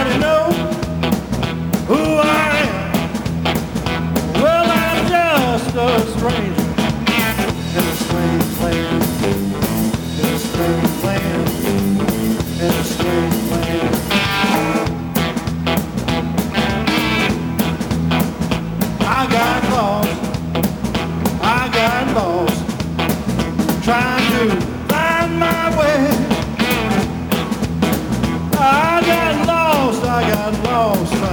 anybody know who I am? Well, I'm just a stranger in a strange land, in a strange land, in a strange land. I got lost, trying to find my way. I got lost, trying